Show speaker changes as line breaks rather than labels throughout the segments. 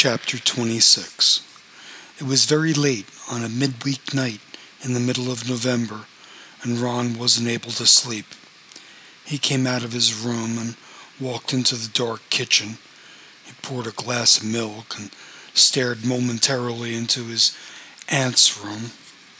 Chapter 26. It was very late on a midweek night in the middle of November, and Ron wasn't able to sleep. He came out of his room and walked into the dark kitchen. He poured a glass of milk and stared momentarily into his aunt's room.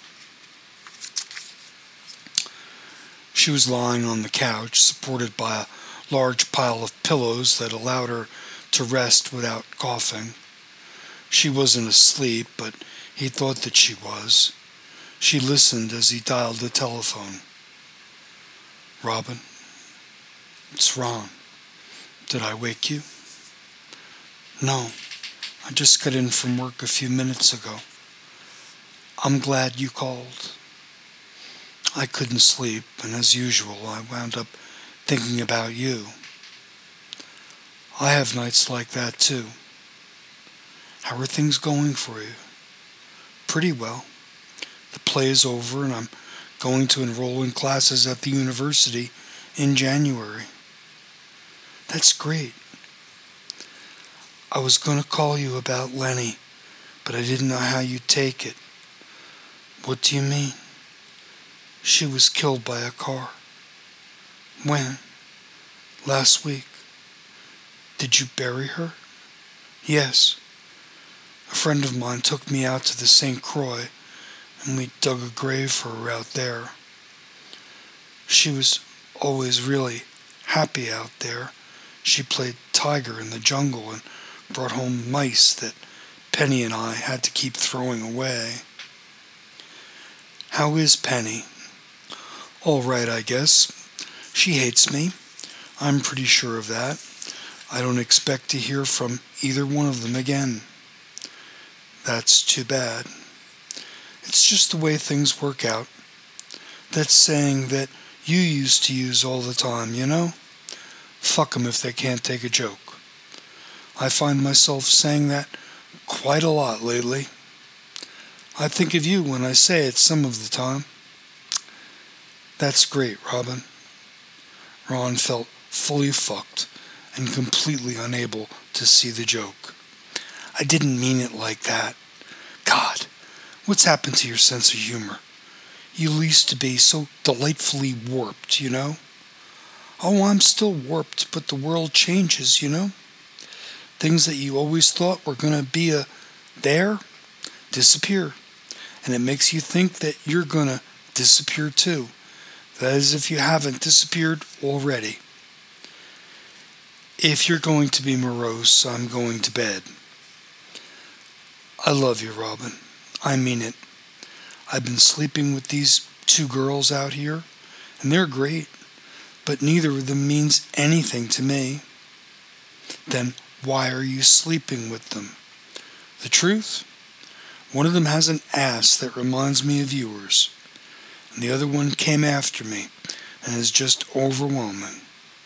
She was lying on the couch, supported by a large pile of pillows that allowed her to rest without coughing. She wasn't asleep, but he thought that she was. She listened as he dialed the telephone. "Robin, it's Ron. Did I wake you?" "No, I just got in from work a few minutes ago. I'm glad you called." "I couldn't sleep, and as usual, I wound up thinking about you." "I have nights like that, too. How are things going for you?" "Pretty well. The play is over, and I'm going to enroll in classes at the university in January." "That's great. I was going to call you about Lenny, but I didn't know how you'd take it." "What do you mean?" "She was killed by a car." "When?" "Last week." "Did you bury her?" "Yes. A friend of mine took me out to the St. Croix, and we dug a grave for her out there. She was always really happy out there. She played tiger in the jungle and brought home mice that Penny and I had to keep throwing away." "How is Penny?" "All right, I guess. She hates me. I'm pretty sure of that. I don't expect to hear from either one of them again." "That's too bad." "It's just the way things work out. That saying that you used to use all the time, you know? Fuck 'em if they can't take a joke. I find myself saying that quite a lot lately. I think of you when I say it some of the time." "That's great, Robin." Ron felt fully fucked and completely unable to see the joke. "I didn't mean it like that. God, what's happened to your sense of humor? You used to be so delightfully warped, you know?" "Oh, I'm still warped, but the world changes, you know? Things that you always thought were going to be there disappear, and it makes you think that you're going to disappear too. That is, if you haven't disappeared already. If you're going to be morose, I'm going to bed." "I love you, Robin. I mean it. I've been sleeping with these two girls out here, and they're great, but neither of them means anything to me." "Then why are you sleeping with them?" "The truth? One of them has an ass that reminds me of yours, and the other one came after me and is just overwhelming.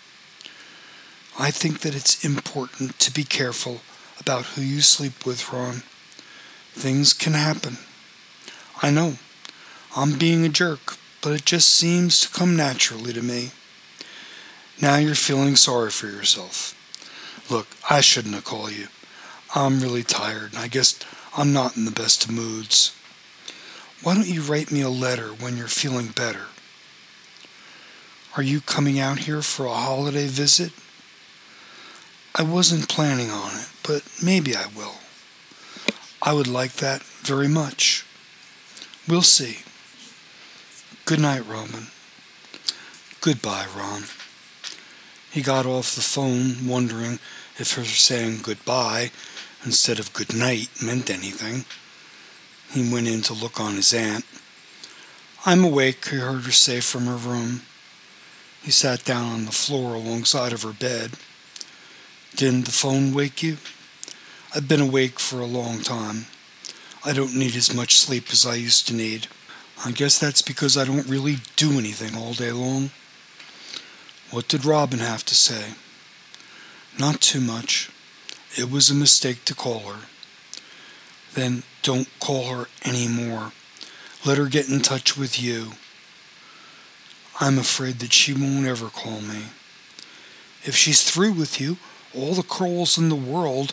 I think that it's important to be careful about who you sleep with, Ron. Things can happen. I know, I'm being a jerk, but it just seems to come naturally to me. Now you're feeling sorry for yourself. Look, I shouldn't have called you. I'm really tired, and I guess I'm not in the best of moods. Why don't you write me a letter when you're feeling better?" "Are you coming out here for a holiday visit?" "I wasn't planning on it, but maybe I will. I would like that very much. We'll see. Good night, Robin." "Goodbye, Ron." He got off the phone wondering if her saying goodbye instead of good night meant anything. He went in to look on his aunt. "I'm awake," he heard her say from her room. He sat down on the floor alongside of her bed. "Didn't the phone wake you?" "I've been awake for a long time. I don't need as much sleep as I used to need. I guess that's because I don't really do anything all day long." "What did Robin have to say?" "Not too much. It was a mistake to call her." "Then don't call her any more. Let her get in touch with you." "I'm afraid that she won't ever call me." "If she's through with you, all the quarrels in the world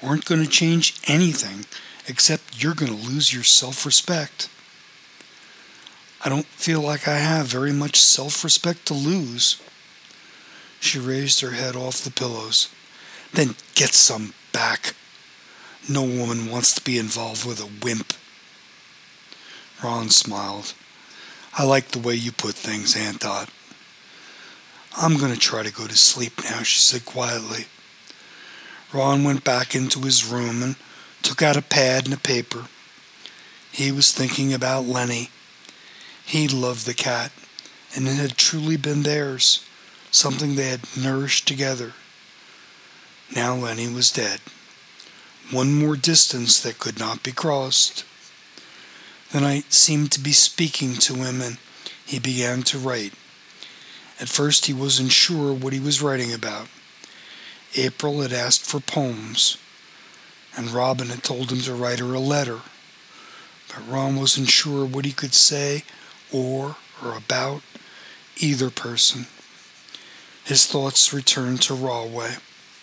aren't going to change anything except you're going to lose your self-respect. I don't feel like I have very much self-respect to lose. She raised her head off the pillows. Then get some back. No woman wants to be involved with a wimp. Ron smiled. I like the way you put things, Aunt Dot. I'm going to try to go to sleep now, she said quietly. Ron went back into his room and took out a pad and a paper. He was thinking about Lenny. He loved the cat, and it had truly been theirs, something they had nourished together. Now Lenny was dead. One more distance that could not be crossed. The night seemed to be speaking to him, and he began to write. At first he wasn't sure what he was writing about. April had asked for poems, and Robin had told him to write her a letter. But Ron wasn't sure what he could say or about either person. His thoughts returned to Rahway.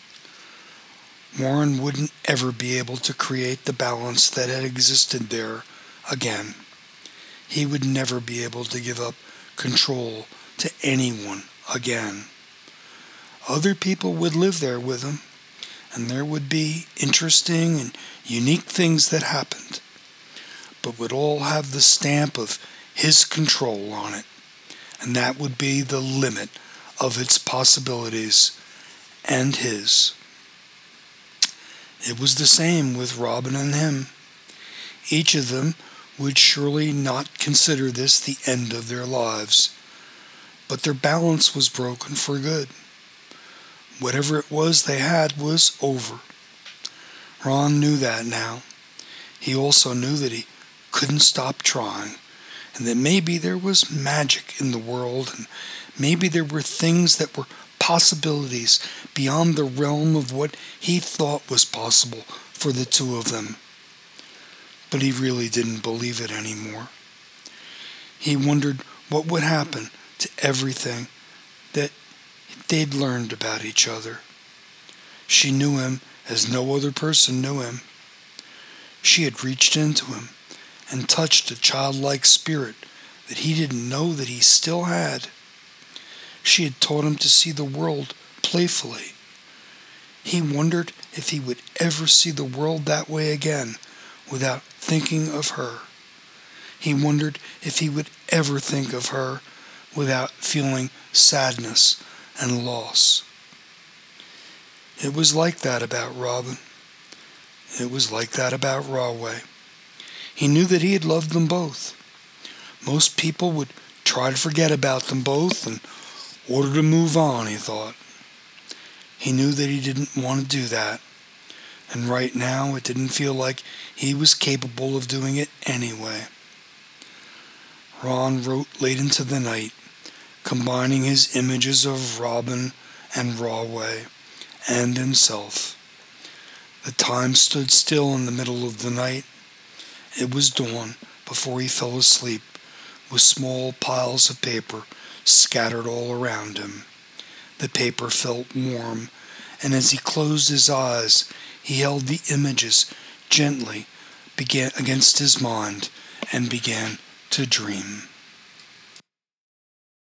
Warren wouldn't ever be able to create the balance that had existed there again. He would never be able to give up control to anyone again. Other people would live there with him, and there would be interesting and unique things that happened, but would all have the stamp of his control on it, and that would be the limit of its possibilities and his. It was the same with Robin and him. Each of them would surely not consider this the end of their lives, but their balance was broken for good. Whatever it was they had was over. Ron knew that now. He also knew that he couldn't stop trying, and that maybe there was magic in the world, and maybe there were things that were possibilities beyond the realm of what he thought was possible for the two of them. But he really didn't believe it anymore. He wondered what would happen to everything that they'd learned about each other. She knew him as no other person knew him. She had reached into him and touched a childlike spirit that he didn't know that he still had. She had taught him to see the world playfully. He wondered if he would ever see the world that way again without thinking of her. He wondered if he would ever think of her without feeling sadness and loss. It was like that about Robin. It was like that about Rahway. He knew that he had loved them both. Most people would try to forget about them both in order to move on, he thought. He knew that he didn't want to do that, and right now it didn't feel like he was capable of doing it anyway. Ron wrote late into the night, combining his images of Robin and Rahway and himself. The time stood still in the middle of the night. It was dawn before he fell asleep, with small piles of paper scattered all around him. The paper felt warm, and as he closed his eyes, he held the images gently against his mind and began to dream.